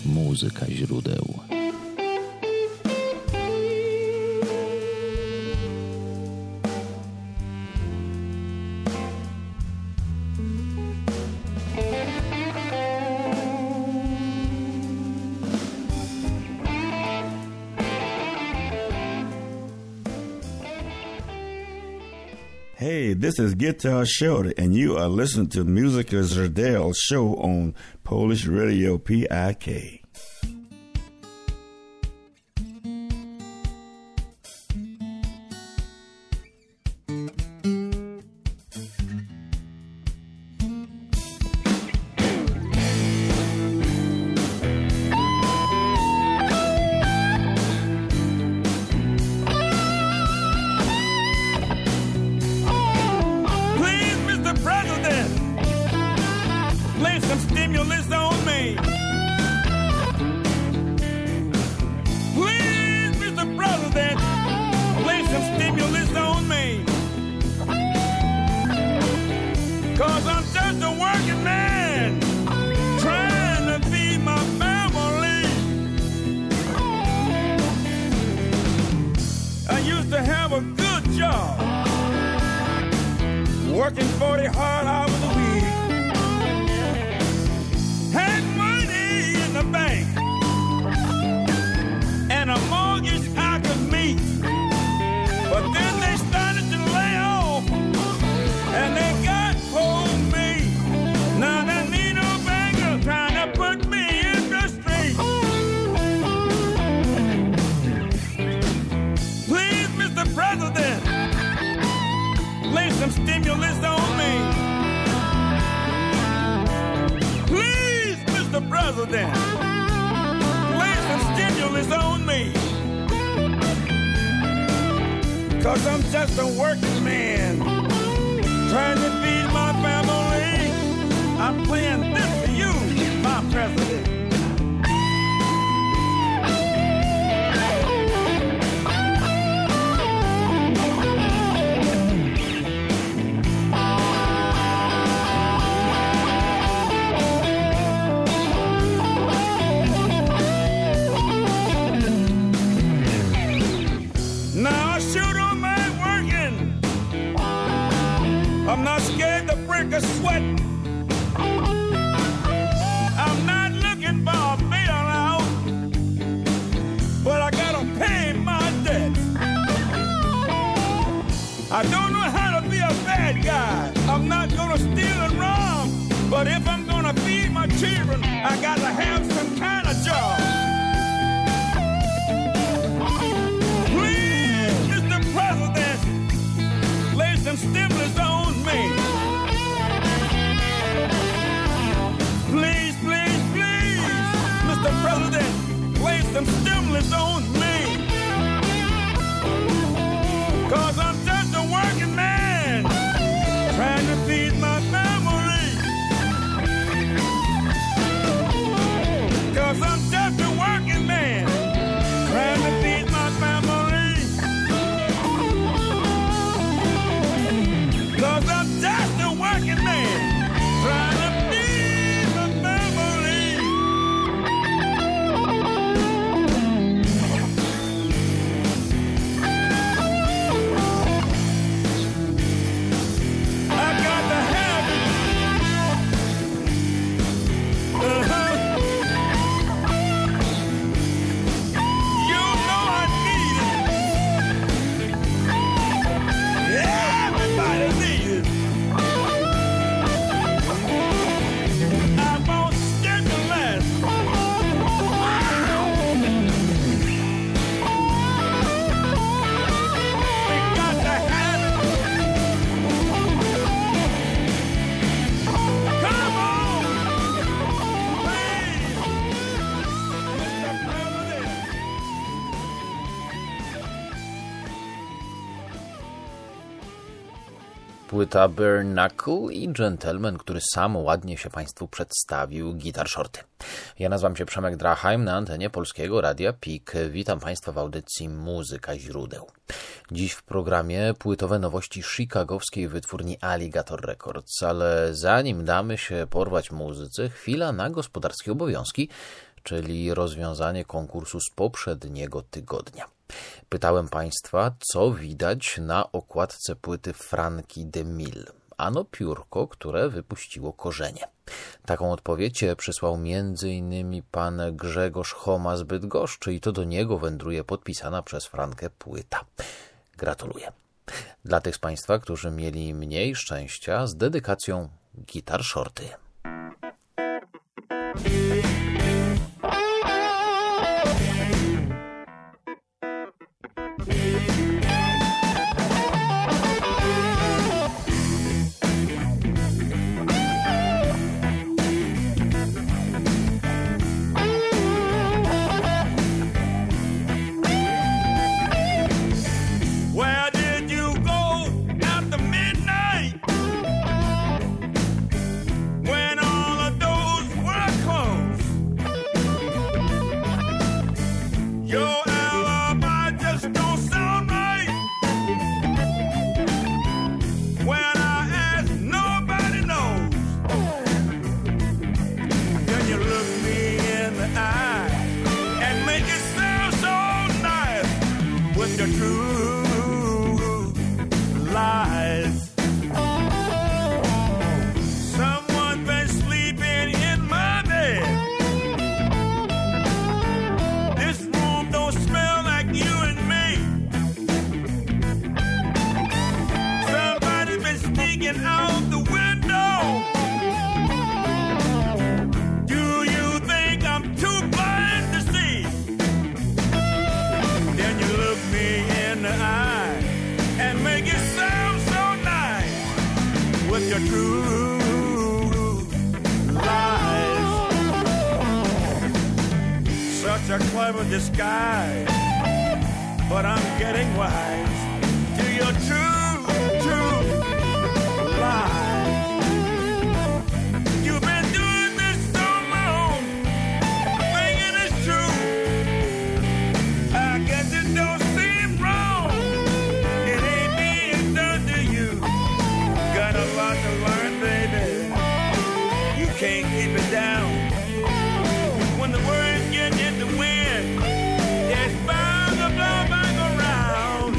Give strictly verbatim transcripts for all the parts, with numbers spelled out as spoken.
Muzyka źródeł. Hey, this is Guitar Shorty, and you are listening to Muzyka Źródeł show on Polish Radio P I K. Working forty hard hours a week. Had money in the bank and a mortgage I could meet. But then they started to lay off and they got hold of me. Now there ain't no banker trying to put me in the street. Please, Mister President, lay some stimulus on me. Please, Mister President, lay some stimulus on me. 'Cause I'm just a working man trying to feed my family. I'm playing this for you, my president. I'm not scared to break a sweat. I'm not looking for a bailout, but I gotta pay my debt. I don't know how to be a bad guy. I'm not gonna steal and rob, but if I'm gonna feed my children, I gotta have some kind of job. Please, Mister President, lay some stimulus on me. Please, please, please, Mister President, lay some stimulus on me. 'Cause I'm just a working man trying to feed my family. 'Cause I'm just a working man trying to feed my family. 'Cause I'm just a working man trying to feed my family. I got to have it. Uh-huh. You know I need it. Everybody needs it. I'm on stimulus. We got to have it. Come on, please, Mister President. Płyta Bare Knuckle i Gentleman, który sam ładnie się Państwu przedstawił, Guitar Shorty. Ja nazywam się Przemek Drachheim na antenie Polskiego Radia P I K. Witam Państwa w audycji Muzyka źródeł. Dziś w programie płytowe nowości chicagowskiej wytwórni Alligator Records, ale zanim damy się porwać muzyce, chwila na gospodarskie obowiązki, czyli rozwiązanie konkursu z poprzedniego tygodnia. Pytałem Państwa, co widać na okładce płyty Frankie DeMille. Ano piórko, które wypuściło korzenie. Taką odpowiedź przysłał między innymi pan Grzegorz Choma z Bydgoszczy i to do niego wędruje podpisana przez Frankę płyta. Gratuluję. Dla tych z Państwa, którzy mieli mniej szczęścia, z dedykacją Gitar Shorty. A clever disguise, but I'm getting wise to your true, true lies. You've been doing this so long, thinking it's true. I guess it don't seem wrong. It ain't being done to you. Got a lot to learn, baby. You can't keep it down. When the words get in the wind, it's bound to blow back around.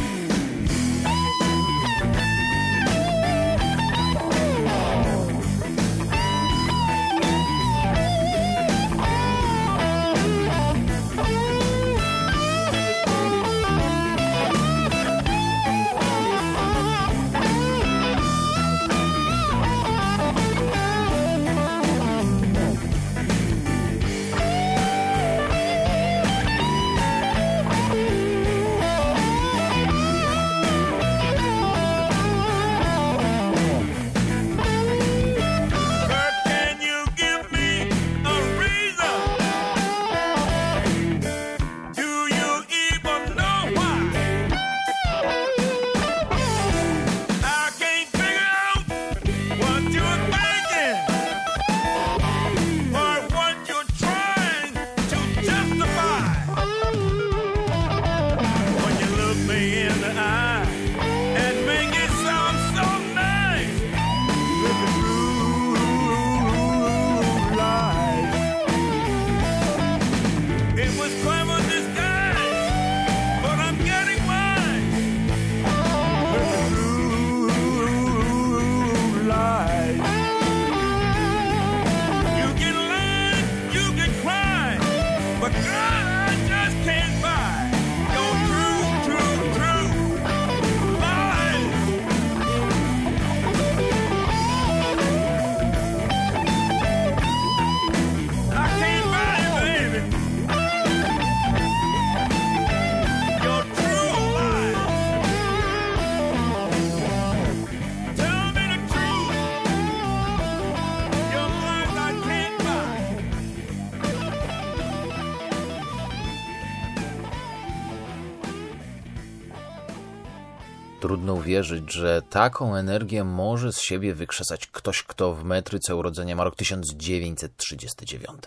Trudno uwierzyć, że taką energię może z siebie wykrzesać ktoś, kto w metryce urodzenia ma rok tysiąc dziewięćset trzydziesty dziewiąty.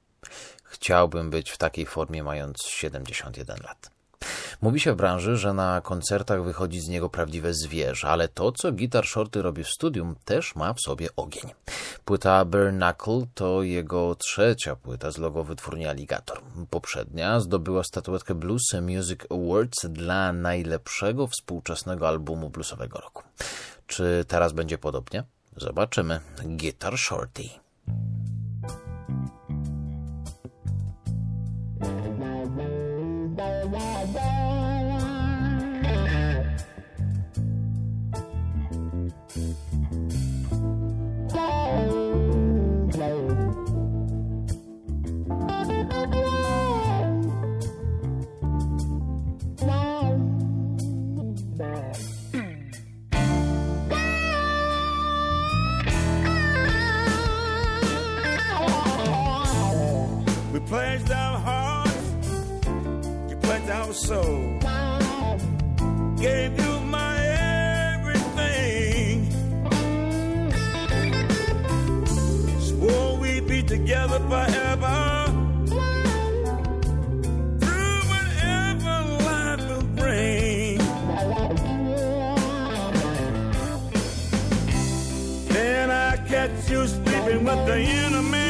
Chciałbym być w takiej formie, mając siedemdziesiąt jeden lat. Mówi się w branży, że na koncertach wychodzi z niego prawdziwe zwierzę, ale to, co Gitar Shorty robi w studium, też ma w sobie ogień. Płyta Bare Knuckle to jego trzecia płyta z logo wytwórni Alligator. Poprzednia zdobyła statuetkę Blues Music Awards dla najlepszego współczesnego albumu bluesowego roku. Czy teraz będzie podobnie? Zobaczymy. Guitar Shorty. Pledged our hearts, you pledged our soul. Gave you my everything. Swore we'd be together forever. Through whatever life will bring. Then I catch you sleeping with the enemy.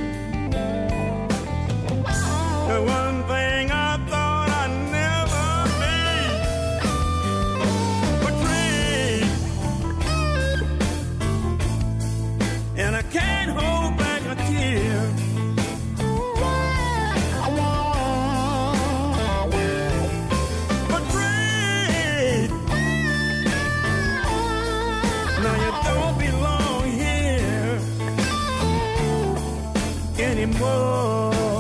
The one thing I thought I'd never be betrayed, and I can't hold back a tear. Betrayed. Now you don't belong here anymore.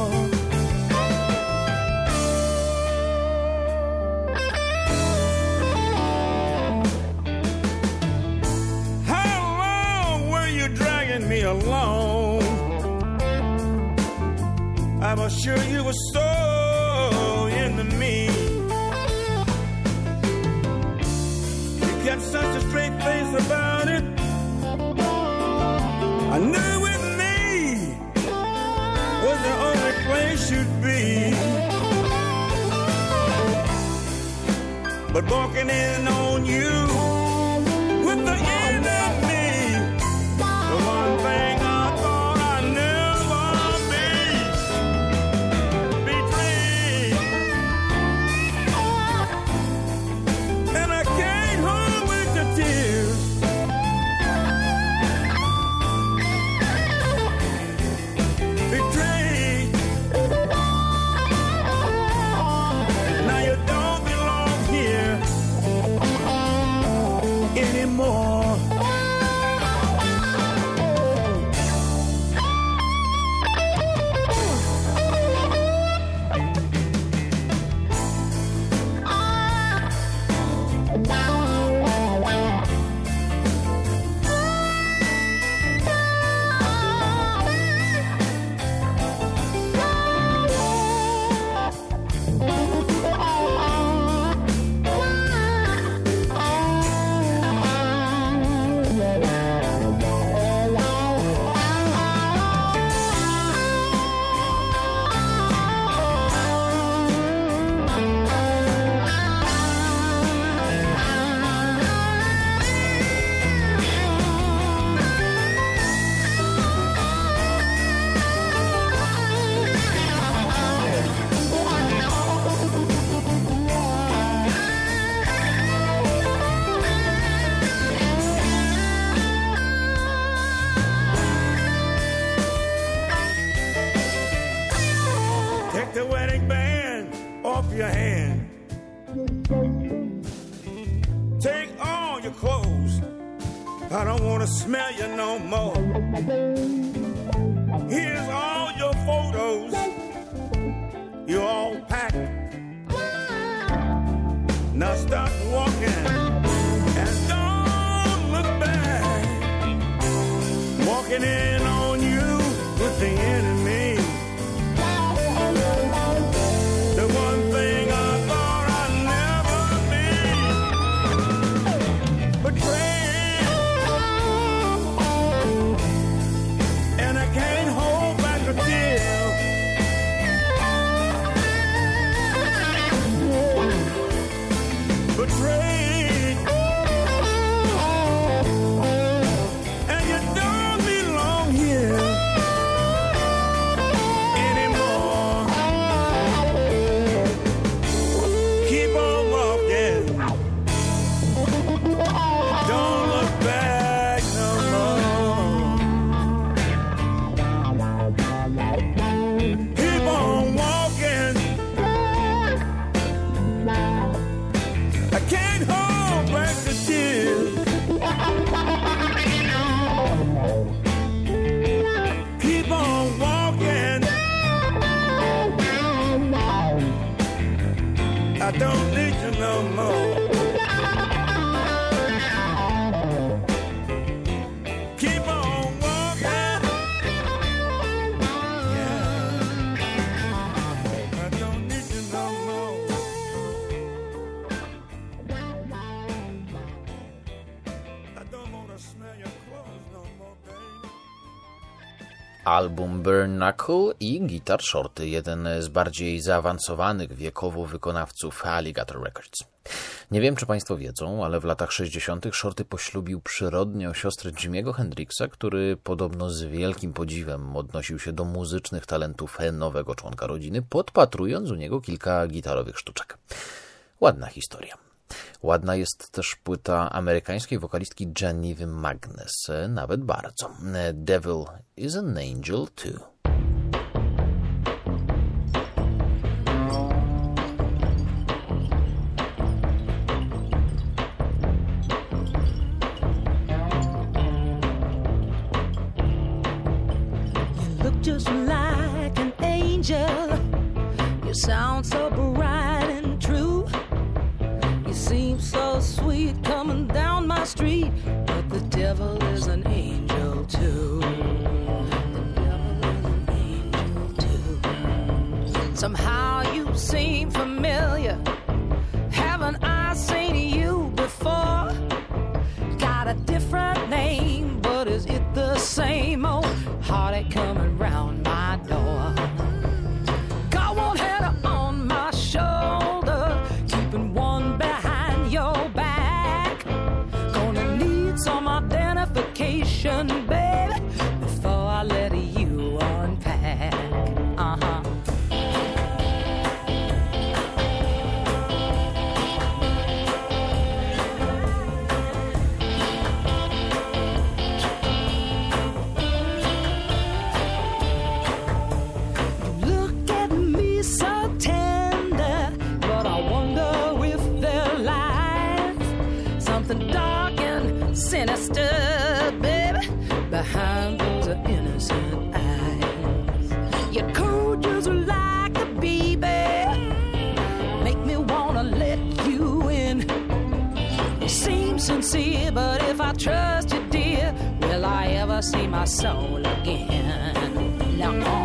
Me alone, I was sure you were so into me. You kept such a straight face about it. I knew with me was the only place you'd be. But walking in on you with the enemy. The one thing I thought I'd never be betrayed, and I can't hold back the tears. Betrayed. Now you don't belong here anymore. Your hand. Take all your clothes. I don't want to smell you no more. Here's all your photos. You're all packed. Now stop walking and don't look back. Walking in on you with the enemy. The one thing I thought I'd never be betrayed, and I can't hold back a tear. Betrayed, and you don't belong Album Bare Knuckle i Guitar Shorty, jeden z bardziej zaawansowanych wiekowo wykonawców Alligator Records. Nie wiem, czy Państwo wiedzą, ale w latach sześćdziesiątych Shorty poślubił przyrodnią siostrę Jimiego Hendrixa, który podobno z wielkim podziwem odnosił się do muzycznych talentów nowego członka rodziny, podpatrując u niego kilka gitarowych sztuczek. Ładna historia. Ładna jest też płyta amerykańskiej wokalistki Genevieve Magness, nawet bardzo. Devil is an Angel too. You look just like an angel. You sound so bright and true. You seem so sweet coming down my street, but the devil is an angel too. The devil is an angel too. Somehow you seem familiar. Haven't I seen you before? Got a different name, but is it the same old heartache coming round my door? Got one head on my shoulder, keeping one behind your back. Gonna need some identification, baby, before I let you unpack. Uh-huh. Look at me so tender, but I wonder if there lies something dark and sinister, baby, behind those innocent eyes. You're cool just like a baby, make me wanna let you in. You seem sincere, but if I trust you, dear, will I ever see my soul again? No.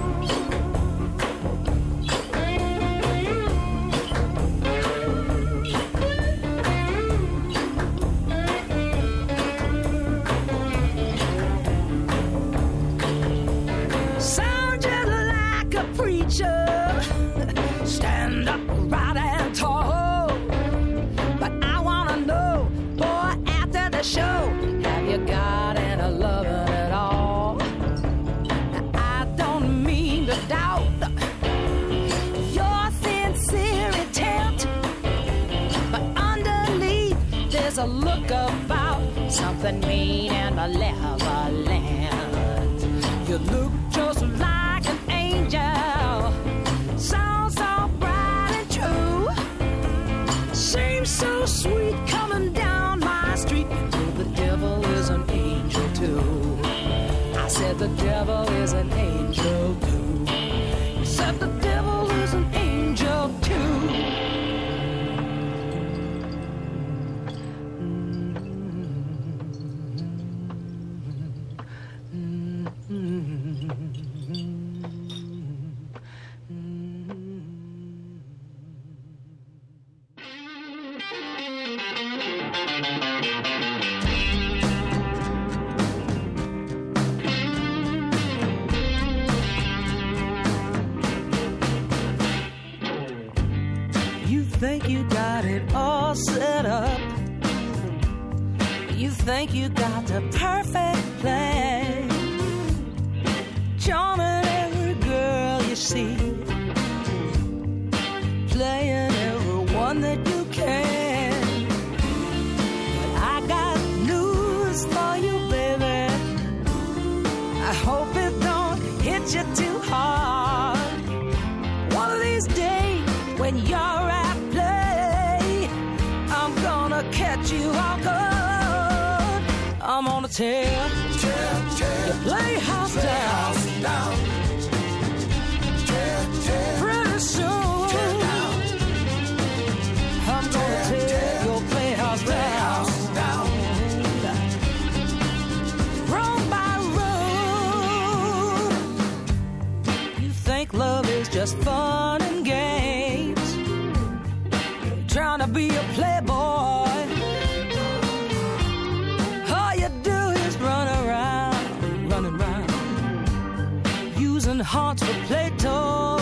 Sound just like a preacher, stand up right and tall. But I wanna know, boy, after the show, have you got any loving at all? Now, I don't mean to doubt your sincere intent, but underneath there's a look about something mean and malevolent. You look just like an angel, sounds so bright and true. Seems so sweet coming down my street. Oh, the devil is an angel too. I said the devil is an angel too. I said the devil is an angel too. You think you got it all set up. You think you got the perfect plan. Charming every girl you see, playing everyone that you can. But I got news for you, baby. I hope it don't hit you too hard. One of these days when you're at play, I'm gonna catch you off guard. I'm gonna tear, tear, tear your playhouse down. down. Tear, tear, Pretty soon, tear down. I'm gonna tear, tear your playhouse down. down. Room by room. You think love is just fun and games, trying to be a playboy. Oh, you hearts for Plato.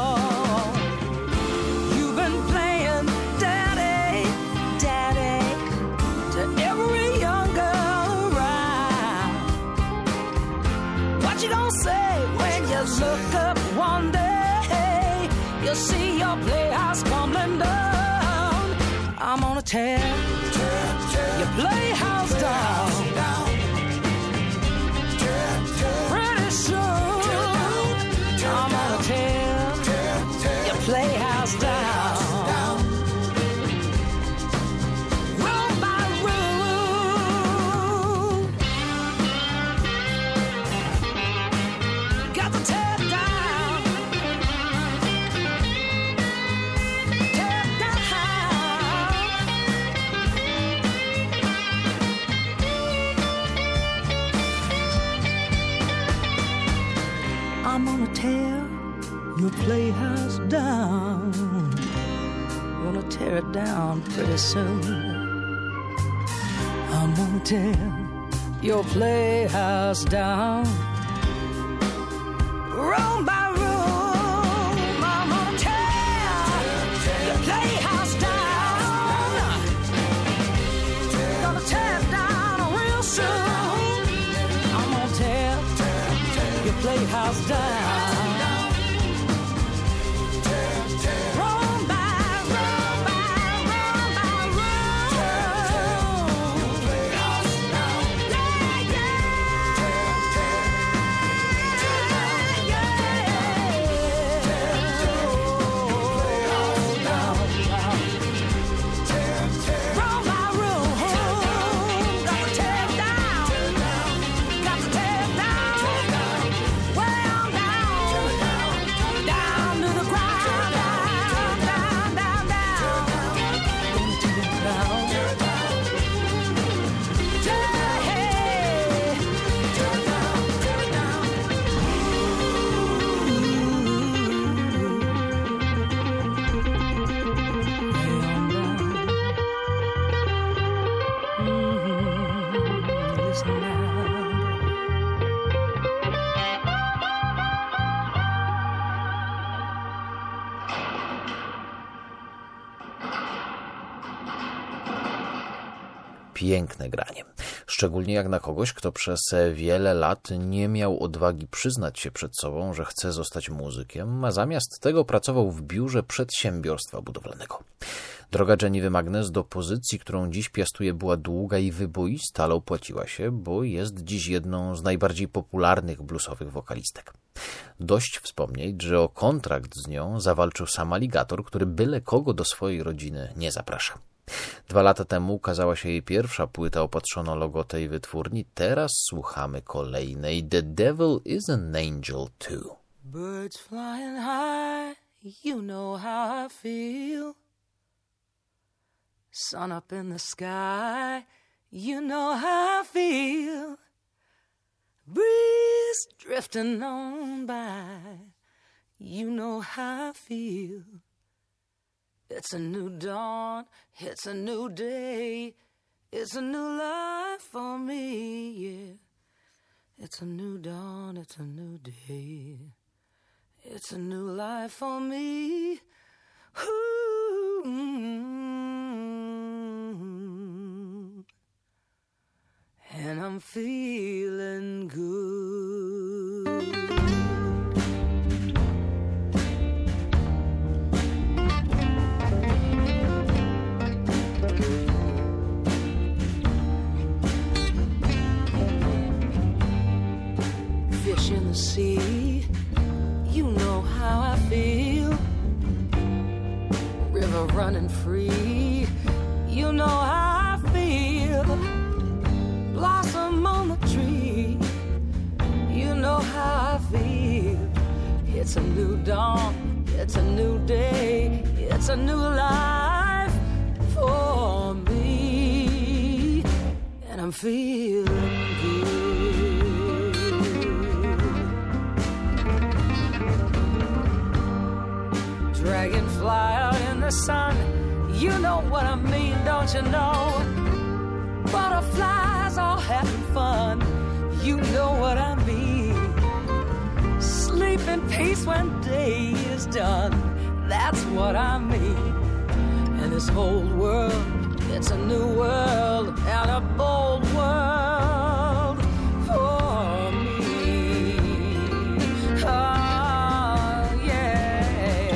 You've been playing daddy, daddy to every young girl around. What you gonna say when you look up one day? You'll see your playhouse tumbling down. I'm gonna tear, tear, tear your playhouse down. Pretty soon, I'm gonna tear, tear, tear your playhouse down. Room by room, got to tear it down. Tear it down. I'm gonna tear your playhouse down. Gonna tear it down pretty soon. I'm gonna tear your playhouse down. Room by room, I'm gonna tear your playhouse down. Gonna tear it down real soon. I'm gonna tear your playhouse down. Room by room by room by room. Yeah, yeah. Room by room, gotta tear it down. Got to tear it down. Way on down, down to the ground, down, down, down, down. Gonna tear it down. Yeah, hey. Tear it down, tear it down. Way on down. Mm-hmm. Listen now. Piękne granie. Szczególnie jak na kogoś, kto przez wiele lat nie miał odwagi przyznać się przed sobą, że chce zostać muzykiem, a zamiast tego pracował w biurze przedsiębiorstwa budowlanego. Droga Jenny Magnes do pozycji, którą dziś piastuje, była długa i wyboista, ale opłaciła się, bo jest dziś jedną z najbardziej popularnych bluesowych wokalistek. Dość wspomnieć, że o kontrakt z nią zawalczył sam Alligator, który byle kogo do swojej rodziny nie zaprasza. Dwa lata temu ukazała się jej pierwsza płyta, opatrzono logo tej wytwórni. Teraz słuchamy kolejnej. The Devil is an Angel too. Birds flying high, you know how I feel. Sun up in the sky, you know how I feel. Breeze drifting on by, you know how I feel. It's a new dawn, it's a new day, it's a new life for me, yeah. It's a new dawn, it's a new day, it's a new life for me. Ooh. And I'm feeling good. Fish in the sea, you know how I feel. River running free, you know how I feel. Blossom on the tree, you know how I feel. It's a new dawn, it's a new day, it's a new life for me. And I'm feeling good. Dragonfly out in the sun, you know what I mean, don't you know? Butterflies all having fun, you know what I mean. Sleeping peace when day is done. That's what I mean. And this whole world, it's a new world and a bold world for me. Oh, yeah.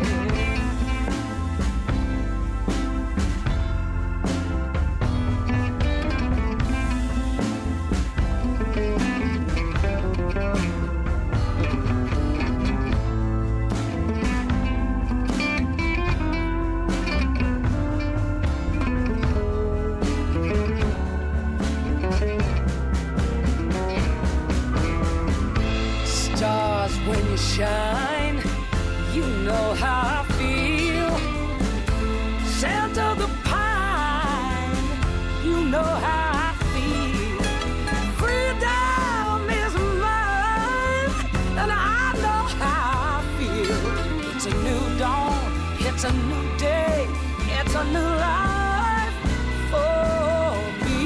When you shine, you know how I feel. Scent of the pine, you know how I feel. Freedom is mine, and I know how I feel. It's a new dawn, it's a new day, it's a new life for me.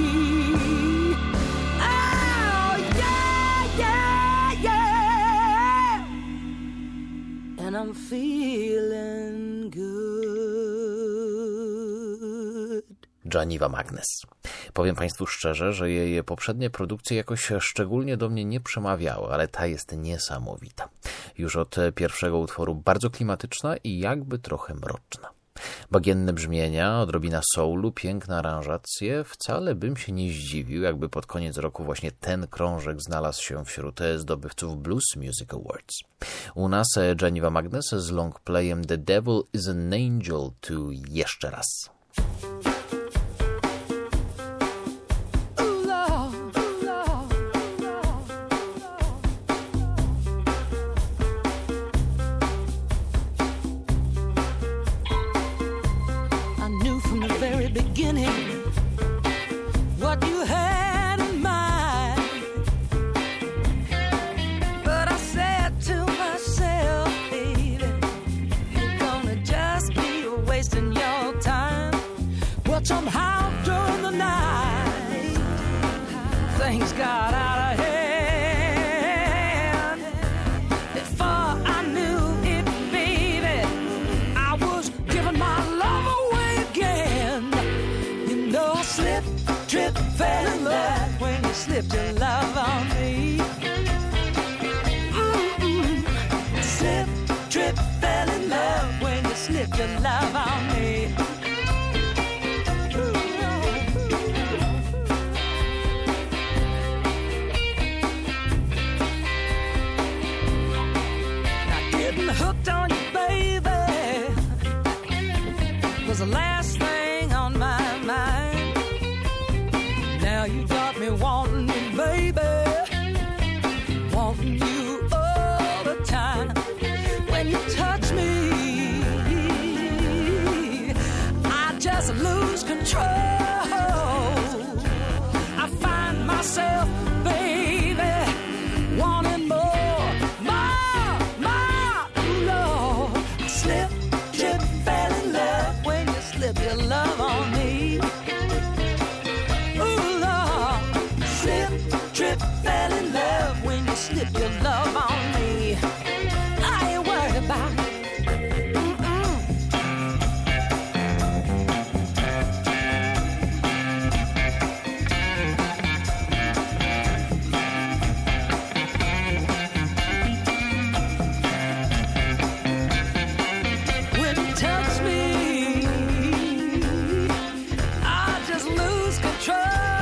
Oh, yeah, yeah, yeah. And I'm feeling good. Janiva Magness. Powiem Państwu szczerze, że jej poprzednie produkcje jakoś szczególnie do mnie nie przemawiały, ale ta jest niesamowita. Już od pierwszego utworu bardzo klimatyczna i jakby trochę mroczna. Bagienne brzmienia, odrobina soulu, piękne aranżacje. Wcale bym się nie zdziwił, jakby pod koniec roku właśnie ten krążek znalazł się wśród zdobywców Blues Music Awards. U nas Janiva Magness z longplayem The Devil is an Angel tu jeszcze raz. Beginning, what you had in mind, but I said to myself, baby, you're gonna just be wasting your time. But somehow during the night, things got out of hand. Before I knew it, baby, I was giving my love away again. Slip, trip, fell in love when you slipped your love on me. Mm-mm. Slip, trip, fell in love when you slipped your love on me. Now getting hooked on you, baby, was the last thing on my mind. Now you got me wanting you, baby, wanting you all the time. When you touch me, I just lose control. I find myself, baby, wanting more, more, more. Lord, I slip, trip, fell in love when you slip your love on me. Fell in love when you slip your love on me. I ain't worried about it. When you touch me, I just lose control.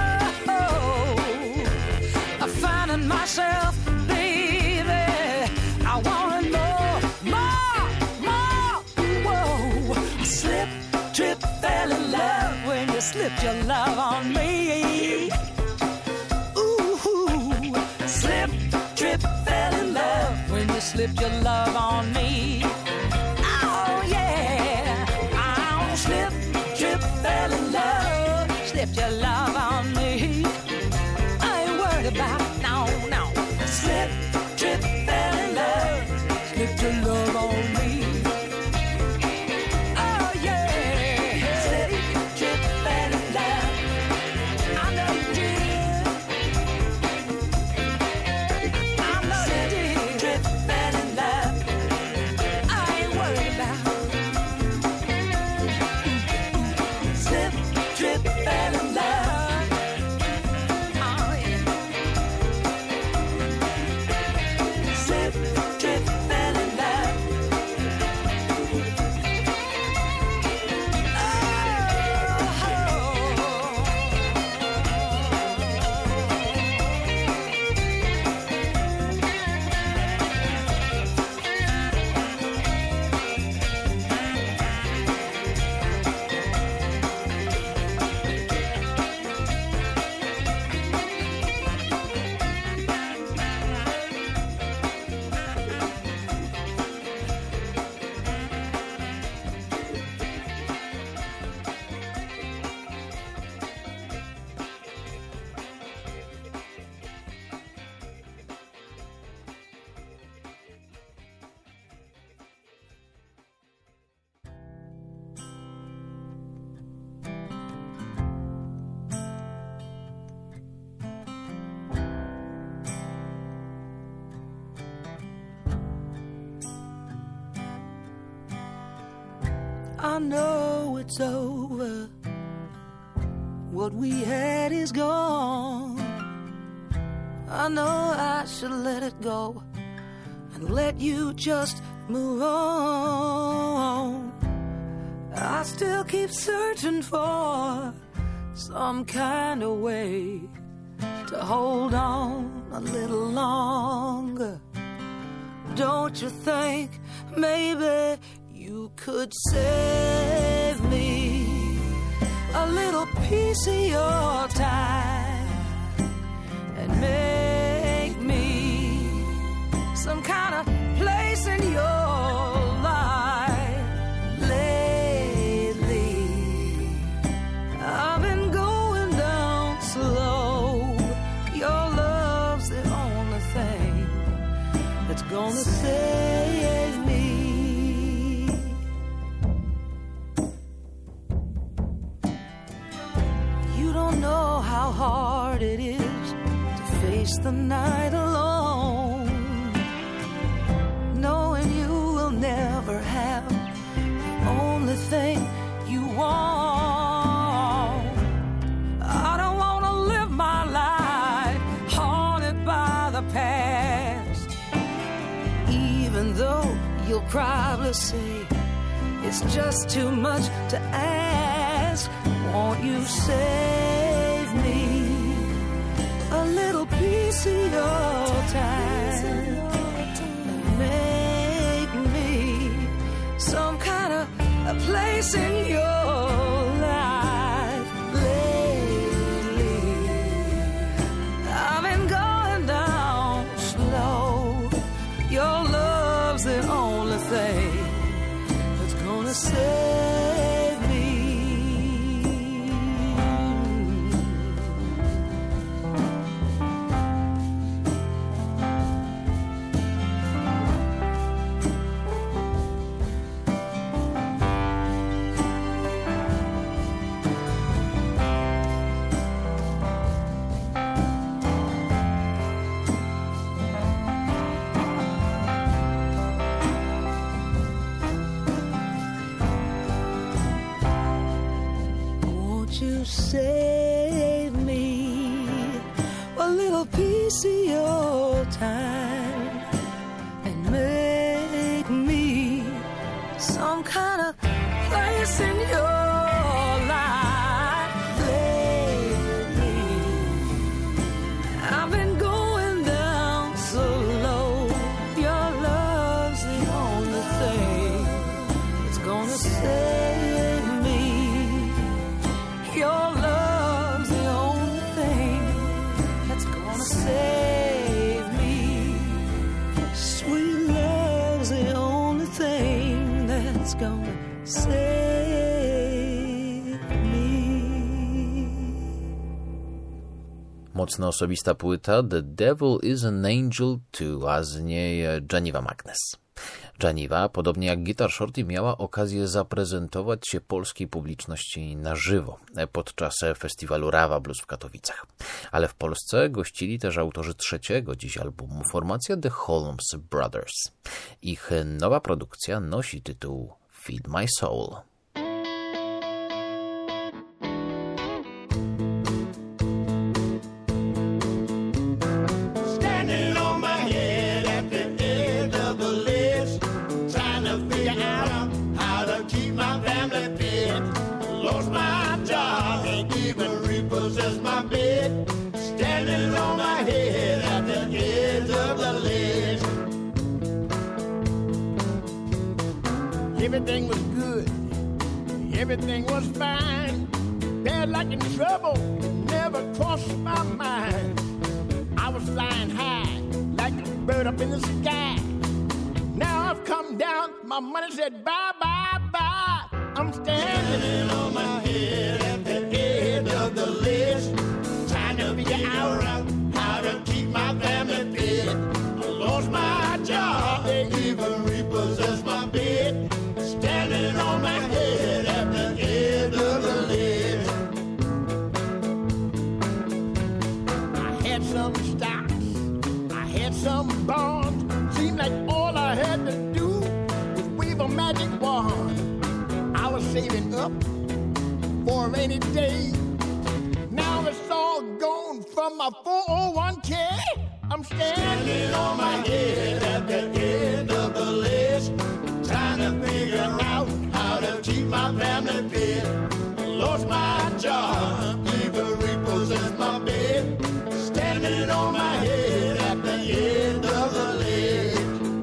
Myself, baby, I wanted more, more, more. Whoa, slip, trip, fell in love when you slipped your love on me. Ooh, slip, trip, fell in love when you slipped your love on me. Oh yeah, I slip, trip, fell in love, slipped your love on me. I ain't worried about. Slip, trip, fell in love, slipped your love on me. Oh yeah, slip, trip, fell in love. I know you did. I know you did. Trip, fell in love. know it's over. What we had is gone. I know I should let it go and let you just move on. I still keep searching for some kind of way to hold on a little longer. Don't you think maybe you could save me a little piece of your time and make me some kind of place in your life? Lately I've been going down slow. Your love's the only thing that's gonna save me. You don't know how hard it is to face the night alone, knowing you will never have the only thing you want. I don't want to live my life haunted by the past, even though you'll probably say it's just too much to ask. Won't you save me a little piece of your time? Make me some kind of a place in your life. Lately I've been going down slow. Your love's the only thing that's gonna save me. You save me a little piece of your time and make me some kind of place in your life. Lately I've been going down so low. Your love's the only thing that's gonna save me. Your love's the only thing that's gonna save me. Sweet love's the only thing that's gonna save me. Mocno osobista płyta The Devil is an Angel Too, a z niej Geneva Magness. Geneva, podobnie jak Guitar Shorty, miała okazję zaprezentować się polskiej publiczności na żywo podczas festiwalu Rawa Blues w Katowicach. Ale w Polsce gościli też autorzy trzeciego dziś albumu, formacja The Holmes Brothers. Ich nowa produkcja nosi tytuł Feed My Soul. Everything was good, everything was fine. Bad luck and trouble never crossed my mind. I was flying high like a bird up in the sky. Now I've come down, my money said bye, bye, bye. I'm standing on my head at the end of the list, trying to figure out how to keep my family fed. I lost my job, they even repossessed my bed. Standing on my head at the end of the list. I had some stocks, I had some bonds. Seemed like all I had to do was wave a magic wand. I was saving up for a rainy day. Now it's all gone from my four oh one k. I'm standing on my head at the end of the list, trying to figure out how to keep my family fed. Lost my job, even repossessed my bed, standing on my head at the end of the list.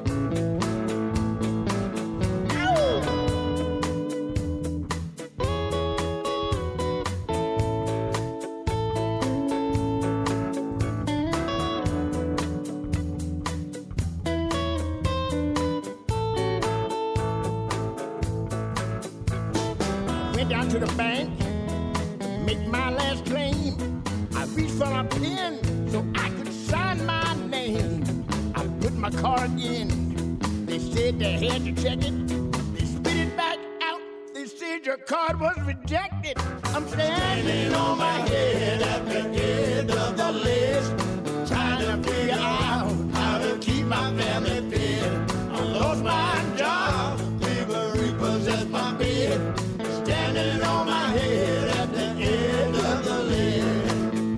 Down to the bank, make my last claim. I reached for a pen so I could sign my name. I put my card in. They said they had to check it. They spit it back out. They said your card was rejected. I'm standing on my head at the end of the list, trying to figure out how to keep my family fed. I lost my job, even repossessed my bed, standing on my head at the end of the list.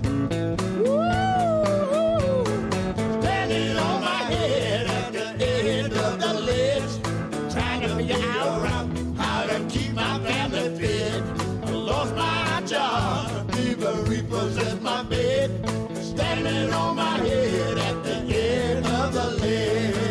Woo! Standing on my head at the end of the list, trying to figure out how to keep my family fed. I lost my job, even repossessed my bed, standing on my head at the end of the list.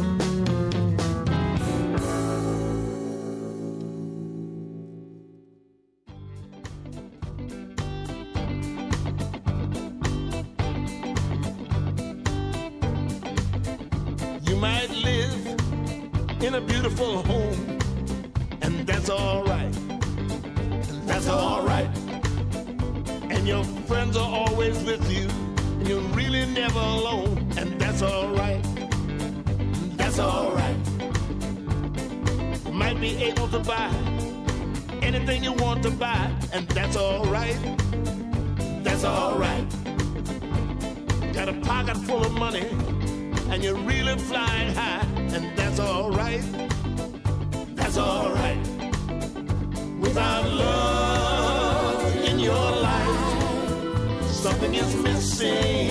Might live in a beautiful home, and that's all right, and that's all right. And your friends are always with you, and you're really never alone, and that's all right, that's all right. You might be able to buy anything you want to buy, and that's all right, that's all right. Got a pocket full of money, and you're really flying high, and that's all right, that's all right. Without love in your life, something is missing.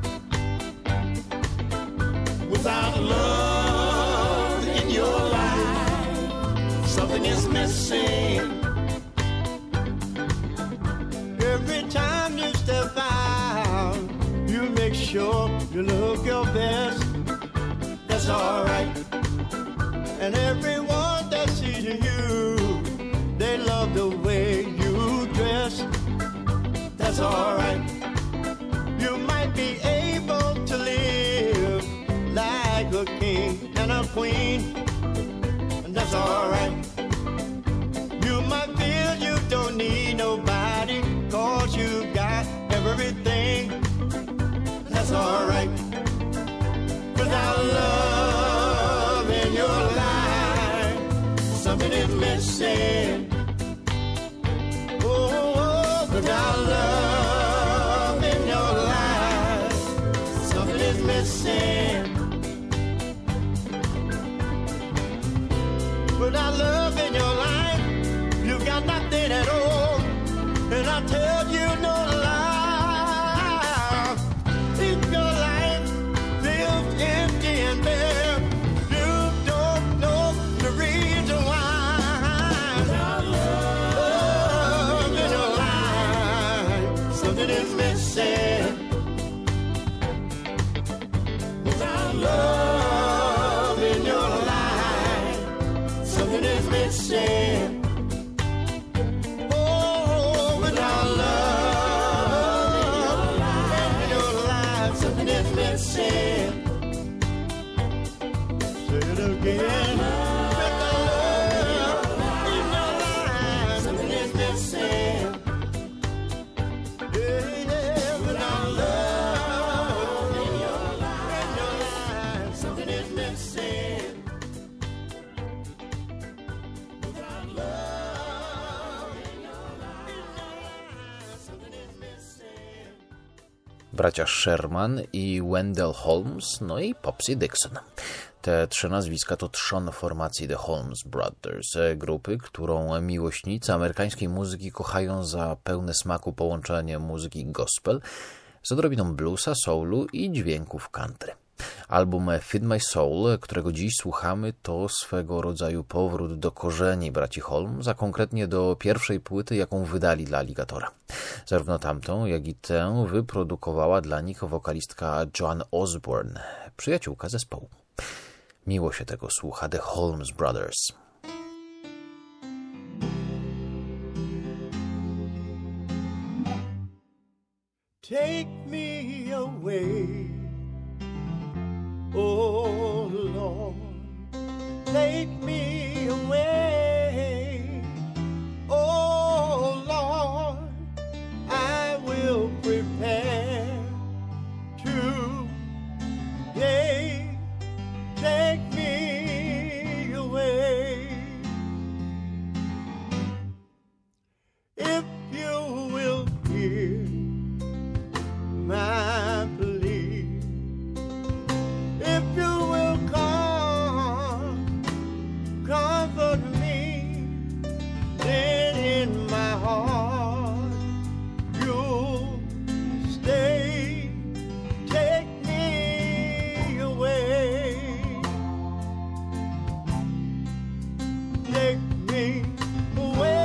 Without love in your life, something is missing. Every time you step out, you make sure you look your best. That's all right. And everyone that sees you, they love the way you dress. That's all right. You might be able to live like a king and a queen, and that's all right. You might feel you don't need nobody, 'cause you got everything. That's all right. Without love in your life, something is missing. Oh, without love in your life, something is missing. Without love in your life, you got nothing at all. And I tell you no lie. Without love in your life, something is missing. Oh, without love in your life, something is missing. Say it again. Without love in your life, something is missing. bracia Sherman i Wendell Holmes, no i Popsy Dixon. Te trzy nazwiska to trzon formacji The Holmes Brothers, grupy, którą miłośnicy amerykańskiej muzyki kochają za pełne smaku połączenie muzyki gospel z odrobiną bluesa, soulu i dźwięków country. Album Feed My Soul, którego dziś słuchamy, to swego rodzaju powrót do korzeni braci Holmes, a konkretnie do pierwszej płyty, jaką wydali dla Alligatora. Zarówno tamtą, jak i tę wyprodukowała dla nich wokalistka Joan Osborne, przyjaciółka zespołu. Miło się tego słucha, The Holmes Brothers. Take me away, oh Lord, take me away, oh Lord, I will prepare today, take me away. If you will hear my plea, if you will come, comfort me, then in my heart you'll stay, take me away, take me away.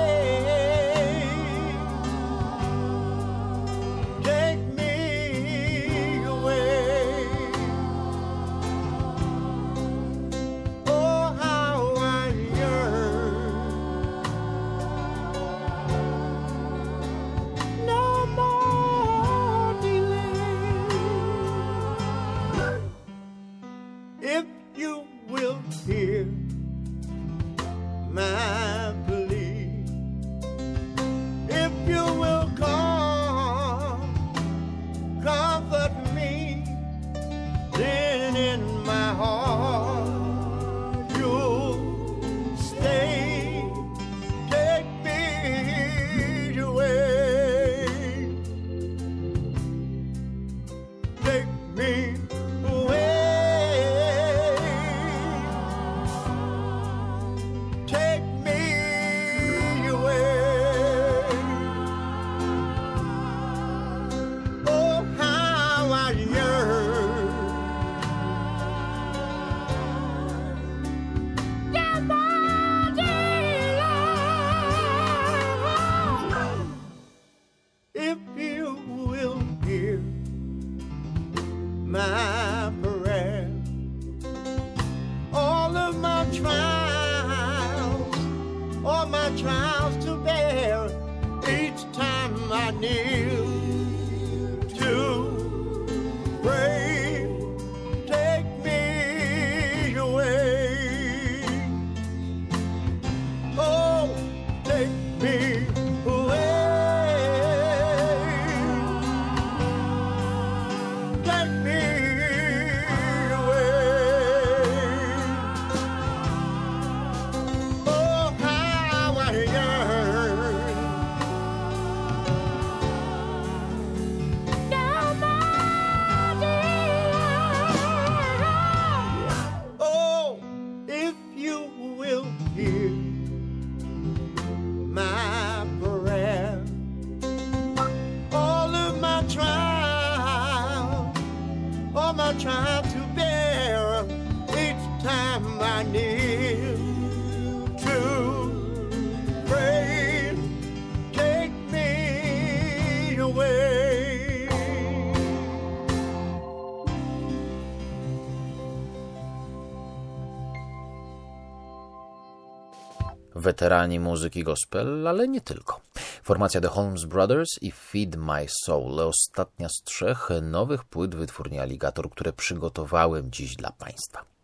Weterani muzyki gospel, ale nie tylko. Formacja The Holmes Brothers i Feed My Soul, ostatnia z trzech nowych płyt wytwórni Alligator, które przygotowałem dziś dla Państwa.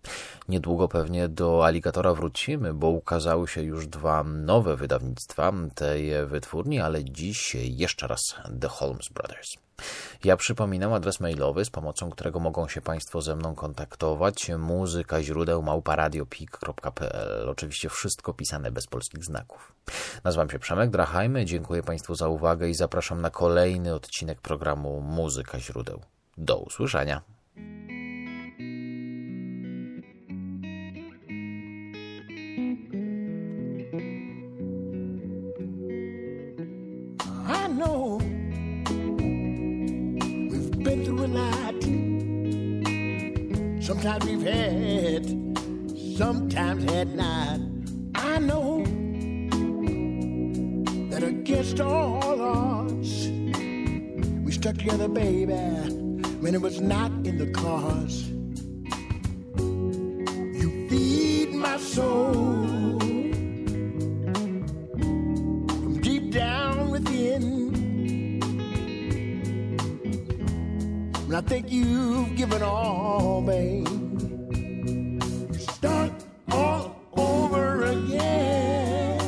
Niedługo pewnie do Aligatora wrócimy, bo ukazały się już dwa nowe wydawnictwa tej wytwórni, ale dziś jeszcze raz The Holmes Brothers. Ja przypominam adres mailowy, z pomocą którego mogą się Państwo ze mną kontaktować. Muzyka źródeł małpa radio pik kropka p l. Oczywiście wszystko pisane bez polskich znaków. Nazywam się Przemek Drachajmy, dziękuję Państwu za uwagę i zapraszam na kolejny odcinek programu Muzyka źródeł. Do usłyszenia. I know we've been through a lot. Sometimes we've had, sometimes had not. I know that against all odds, we stuck together, baby, when it was not in the cards. You feed my soul from deep down within. When I think you've given all, babe, start all over again.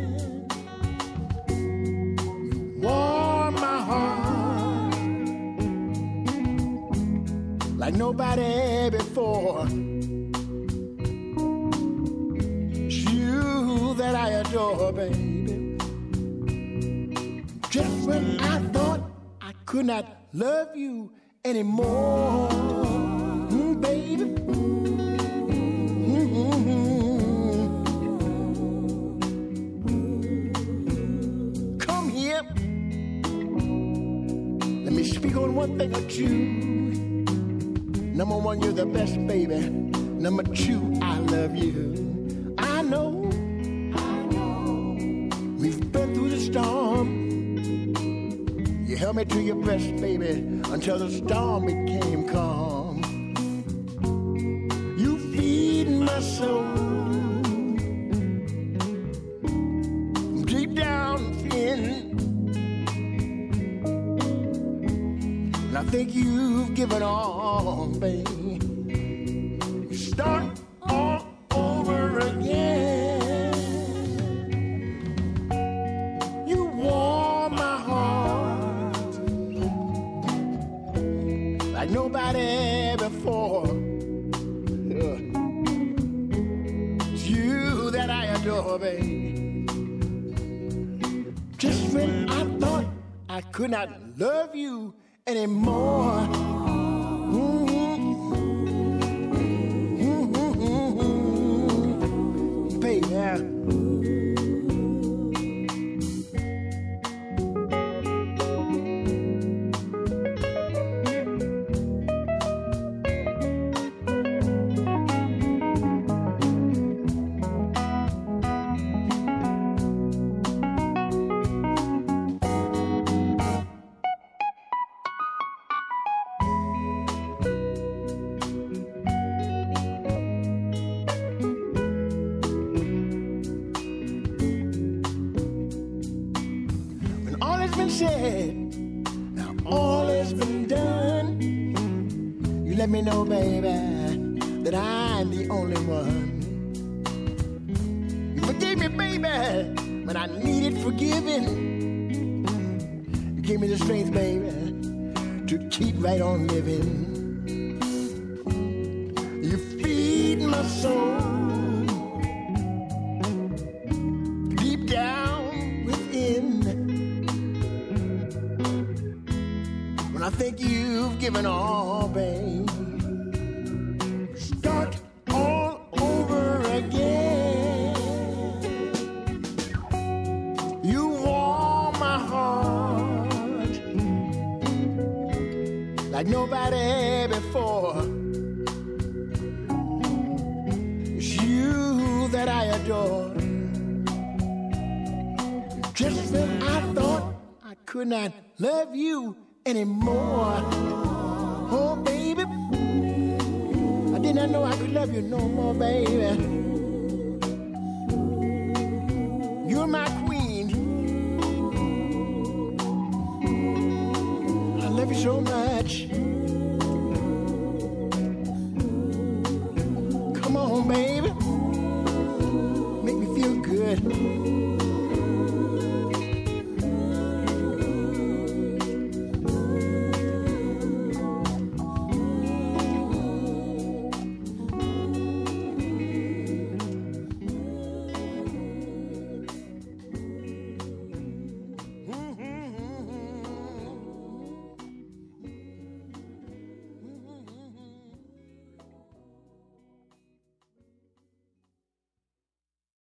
You warm my heart like nobody before. It's you that I adore, baby. Just when I thought I could not love you anymore, mm, baby. Mm-hmm. Come here. Let me speak on one thing or two. Number one, you're the best, baby. Number two, I love you. I know, I know. We've been through the storm. You held me to your breast, baby, until the storm became calm. You feed my soul deep down within. And I think you've given all, babe. Start all over again. You warm my heart like nobody before. Yeah. It's you that I adore, babe. Just when I thought I could not love you anymore, mm-hmm. Mm-hmm. Baby, said, now all has been done. You let me know, baby, that I'm the only one. You forgave me, baby, when I needed forgiving. You gave me the strength, baby, to keep right on living. You feed my soul deep down within. When I think you've given all, babe, start all over again. You warm my heart like nobody before. It's you that I adore. Just when I thought I could not love you anymore, oh baby, I did not know I could love you no more, baby.